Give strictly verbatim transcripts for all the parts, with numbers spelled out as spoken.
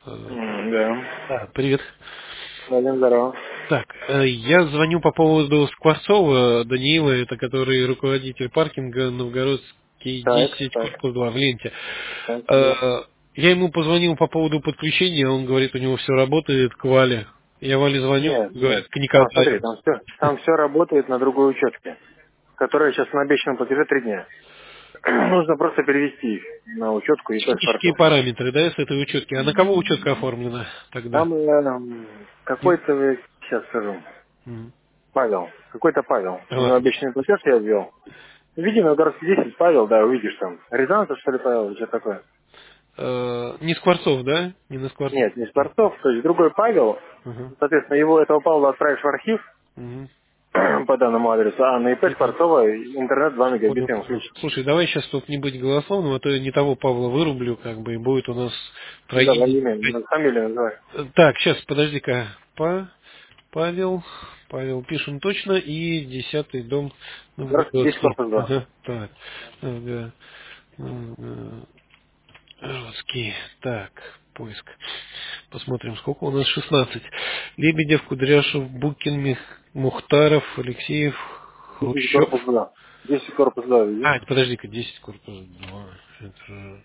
М, Да. Да, привет. Вадим, здорово. Так, э, я звоню по поводу Скворцова Даниила, это который руководитель паркинга Новгородский Так, десять, так, корпус два в ленте. так, да. Э, Я ему позвонил по поводу подключения, он говорит, у него все работает к Вале. Я Вале звоню, Нет, нет. говорит, к Там, смотри, Николаю. там все, там все работает на другой учетке, которая сейчас на обещанном платеже три дня. Нужно просто перевести их на учетку и пэс Технические порту. параметры, да, с этой учетки. А на кого учетка оформлена тогда? Там э, М? какой-то, сейчас скажу, М. Павел, какой-то Павел. У него А, обещанный платеж я ввел. Види, на городский десять Павел, да, увидишь там. Рязанцев, что ли, Павел, или что такое? э, не Скворцов, да? Не на Скворцов. Нет, не Скворцов, то есть другой Павел. Ага. Соответственно, его, этого Павла отправишь в архив, Мгм. по данному адресу, а на ИП Мгм. Скворцова интернет два Понял, мегабита ему понял. включен. Слушай, давай сейчас тут не быть голословным, а то я не того Павла вырублю, как бы, и будет у нас Да, во троение. имя, надо фамилию называй. Э, Так, сейчас, подожди-ка. Па- Павел, Павел, пишем точно, и десятый дом Здравствуйте, десять Новгородский. корпус два. Ага, так. Ага. Новгородский. Так, поиск. Посмотрим, сколько у нас шестнадцать. Лебедев, Кудряшев, Букин, Мих- Мухтаров, Алексеев, десять Хрущев. корпус два. десять корпус два, видишь? А, подожди-ка, десять корпус два. Это же...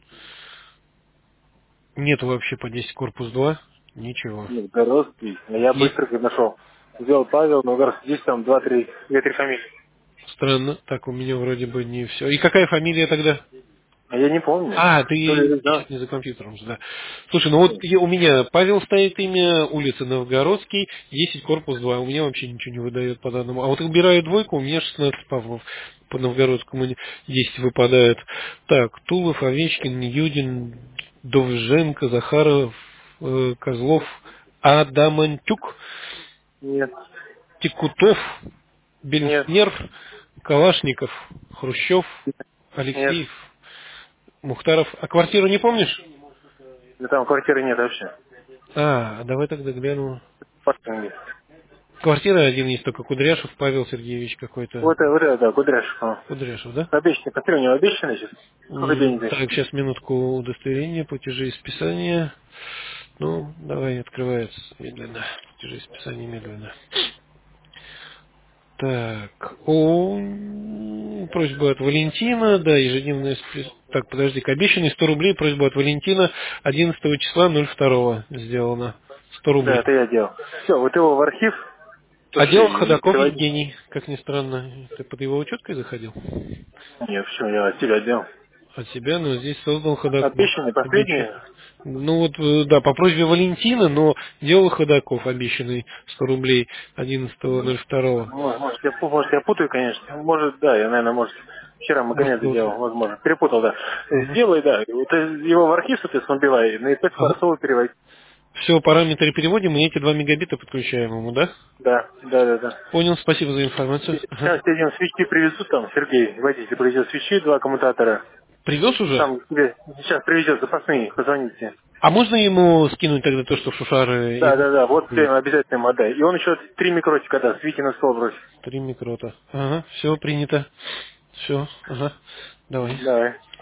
Нету вообще по десять корпус два. Ничего. Нет, Горовский. А я Есть. быстро как нашел. Сделал Павел, но Горовский здесь там два-три, две-три фамилии. Странно. Так, у меня вроде бы не все. И какая фамилия тогда? А я не помню. А, То ли ты Рязан. что-то не за компьютером, да. Слушай, ну вот я- у меня Павел стоит имя, улица Новгородский, десять корпус два. У меня вообще ничего не выдает по данному. А вот убираю двойку, у меня шестнадцать Павлов. По Новгородскому не- десять выпадает. Так, Тулов, Овечкин, Юдин, Довженко, Захаров, э, Козлов, Адамантюк, Нет. Текутов, Нет. Бельснер, Калашников, Хрущев, Нет. Алексеев, Мухтаров. А квартиру не помнишь? Да там квартиры нет вообще. А, давай тогда гляну. Паркинги. Квартира один есть, только Кудряшев Павел Сергеевич какой-то. Вот это, вот это, да, Кудряшев. а. Кудряшев, да? Обещанный. Посмотри, у него обещанный сейчас. Сколько М, денег значит? Так, сейчас минутку удостоверения, платежи и списания. Ну, давай, открывается медленно. Платежи и списания медленно. Так, о, м, просьба от Валентина, да, ежедневная спис... Так, подожди-ка, обещанный сто рублей, просьба от Валентина одиннадцатого числа ноль второго сделано. сто Да, рублей. это я делал. Все, вот его в архив Отдел пошли и Ходаков переводи. Евгений, как ни странно. Ты под его учеткой заходил? Нет, все, я от тебя делал. От себя, но здесь создал Ходаков. Обещанный, Обещан. последний. Ну вот, э, да, по просьбе Валентина, но делал Ходаков обещанный сто рублей одиннадцатого ноль второго. Может, может, я, пу- может, я путаю, конечно. Может, да, я, наверное, может, вчера Может, Магомеда вот. делал, возможно. Перепутал, да. Э, Ага. Сделай, да. Вот э, его в архив, соответственно, убивай, на ИП Ага. Скворцова переводи. Все, параметры переводим, и эти два мегабита подключаем ему, да? Да, да, да, да. Понял, спасибо за информацию. Ага. Сейчас тебе свечи привезут, там, Сергей, водитель привезет свечи, два коммутатора. Привез уже? Там тебе сейчас привезет запасные, позвоните. А можно ему скинуть тогда то, что шушары Да, и да, да, вот тебе есть? обязательно ему отдай. И он еще три микротика даст, Вите на стол бросит. Три микрота. Ага, все принято. Все, ага. Давай. Давай.